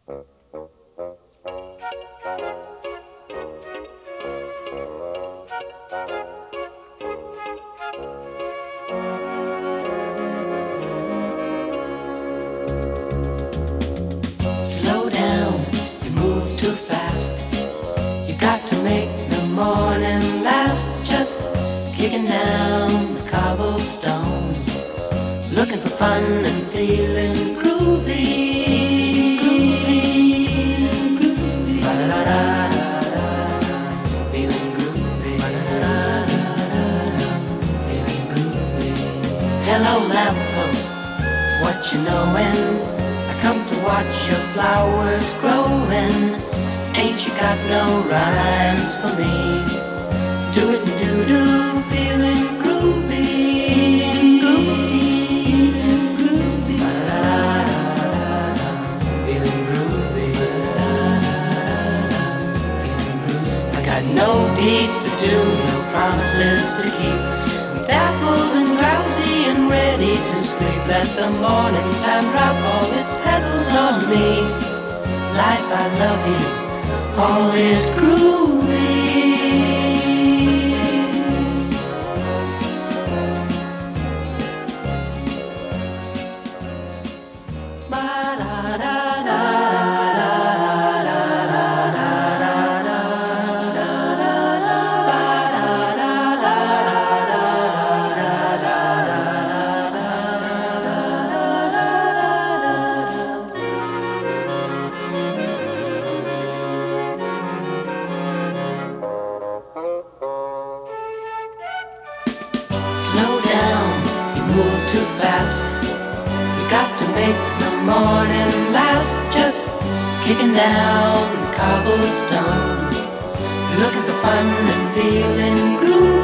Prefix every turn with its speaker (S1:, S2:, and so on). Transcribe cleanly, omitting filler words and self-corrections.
S1: Slow down, you move too fast. You got to make the morning last. Just kicking down the cobblestones, looking for fun and feeling groovy. Groovy. Ba-da-da-da-da-da. Feeling groovy. Ba-da-da-da-da-da. Feeling groovy. Hello lamppost, what you knowin'? I come to watch your flowers growing. Ain't you got no rhymes for me? Do it and do, feeling groovy. Groovy, groovy. Ba-da-da-da-da-da. Feeling groovy. Ba-da-da-da-da-da. Feeling groovy. I got no deeds to do, no promises to keep. I'm dappled and drowsy and ready to sleep. Let the morning time drop all its petals on me. Life, I love you, all is groovy. Slow down, you move too fast. You got to make the morning last. Just kicking down the cobblestones, looking for fun and feeling groovy.